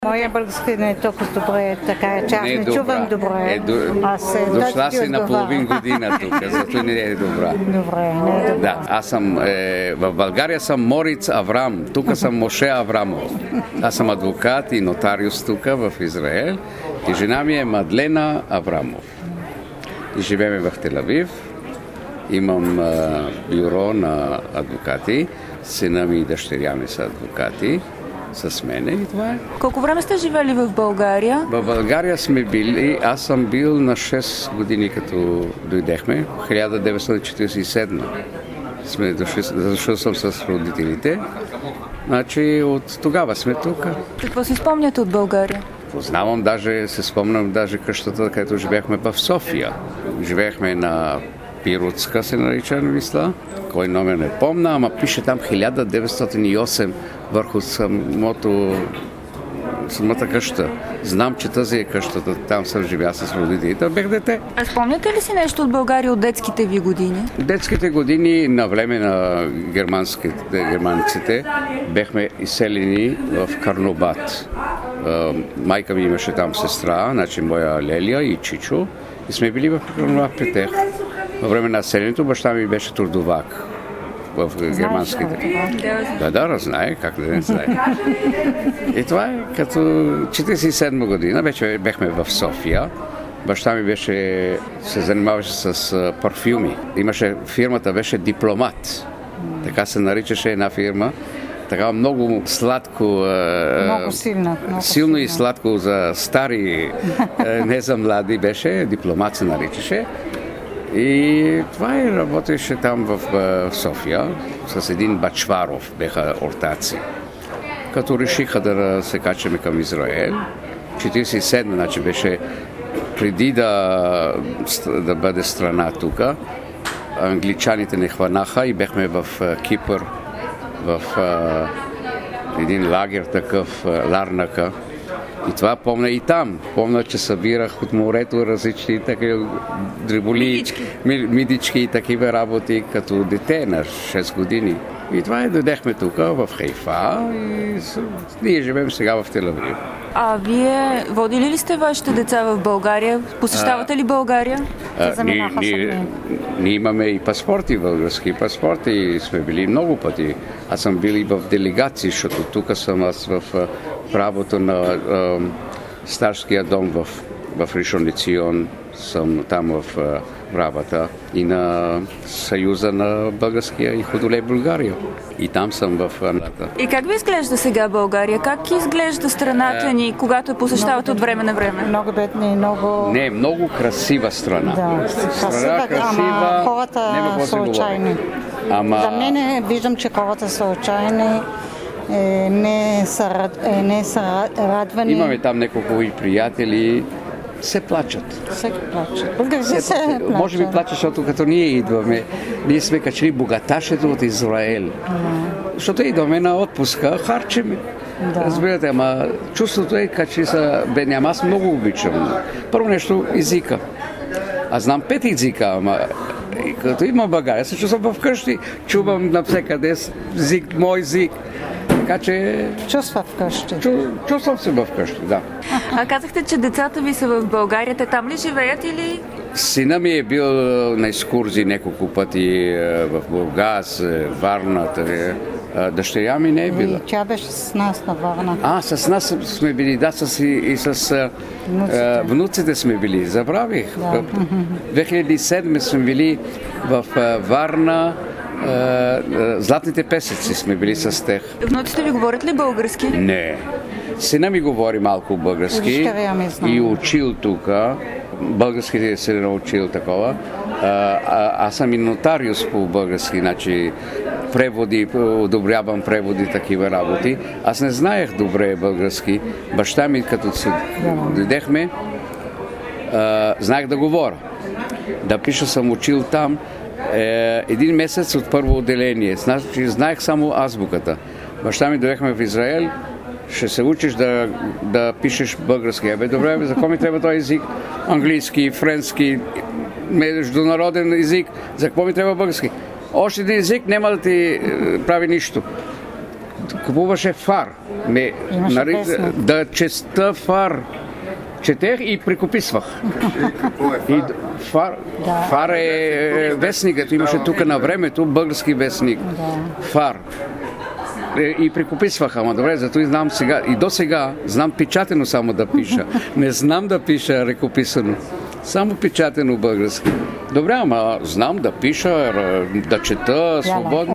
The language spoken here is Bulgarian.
Моя български не е толкова добре, така че аз не чувам добре. Дошла си на половин година тук, зато не е добра. Добре, не е добра. Да, аз съм в България съм Мориц Аврам, тук съм Моше Аврамов. Аз съм адвокат и нотариус тук в Израел и жена ми е Мадлена Аврамов. И живеем в Тел-Авив. Имам бюро на адвокати, сина ми и дъщеря ми са адвокати. С мене и това е. Колко време сте живели в България? В България сме били, аз съм бил на 6 години като дойдехме, 1947. Дошъл съм с родителите, значи от тогава сме тук. Какво си спомняте от България? Познавам, се спомням къщата, където живеехме в София. Живеехме на Пиротска, се нарича, мисля. Кой номер не помня, ама пише там 1908 върху самата къща. Знам, че тази е къщата, там съм живя с родителите. Бех дете. А спомняте ли си нещо от България от детските ви години? Детските години на време на германците бехме изселени в Карнобат. Майка ми имаше там сестра, значи моя Лелия и Чичо. И сме били в Карнобат при тях. Във време на селението баща ми беше трудовак в германските. Да, знае, как да не знае. И това е като 47 година, вече бехме в София. Баща ми се занимаваше с парфюми. Фирмата беше Дипломат. Така се наричаше една фирма. Така много сладко, много силно и сладко за стари, не за млади беше, Дипломат се наричаше. И това работеше там в София с един Бачваров, беха ортаци. Като решиха да се качаме към Израел, 47, значи беше преди да бъде страна тук, англичаните не хванаха и бехме в Кипър, в един лагер такъв, Ларнака. И това помня и там. Помня, че събирах от морето различни такива дреболи, мидички и такива работи като дете на 6 години. И това дойдехме тук в Хайфа и ние живеем сега в Тел-Авив. А вие водили ли сте вашите деца в България? Посещавате ли България? Ние имаме и паспорти, български паспорти и сме били много пъти. Аз съм бил и в делегации, защото тук съм аз в правото на Старския дом в Ришон ле-Цион, съм там в работа и на Съюза на българския и Ходолей България. И там съм в Аната. И как ви изглежда сега България? Как изглежда страната ни, когато я посещавате от време на време? Много бедни, много... Не, много красива страна. Да, красива, ама хората са отчаяни. За мен виждам, че хората са отчаяни. Не са радвани. Имаме там няколко и приятели, се плачат. Всеки плаче. Може би плачат, защото като ние идваме, ние сме качили богаташето от Израел. Защото идваме на отпуска, харчим. Да. Разбирате, ама чувството е, че са бедни. Аз много обичам. Първо нещо, езика. Аз знам 5 езика, ама като имам България, се чувствам вкъщи. Чувам навсекъде мой език. Така че... Чувства вкъщи. Чувствам се вкъщи, да. А казахте, че децата ви са в България. Те там ли живеят или... Сина ми е бил на екскурзии няколко пъти в Бургас, Варна. Дъщеря ми не е била. Тя беше с нас на Варна. С нас сме били, да, и с внуците сме били. Забравих. Да. 2007 сме били в Варна. Златните песъци сме били с тях. Внуците ви говорят ли български? Не. Сина ми говори малко български и учил тук. Български се научил такова. Аз съм и нотариус по български, значи преводи, одобрявам преводи, такива работи. Аз не знаех добре български. Баща ми, като се дойдехме, знаех да говоря. Да пиша съм учил там. Един месец от първо отделение. Значи, знаех само азбуката. Баща ми дойдехме в Израел, ще се учиш да пишеш български. Добре, за какво ми трябва този език? Английски, френски, международен език. За какво ми трябва български? Още един език няма да ти прави нищо. купуваше фар. Да чета фар. Четех и прекописвах. Фар е вестникът. Имаше тук на времето български вестник. Фар. И прекописвах, ама добре, зато и знам сега. И до сега знам печатено само да пиша. Не знам да пиша ръкописано. Само печатено български. Добре, ама знам да пиша, да чета свободно.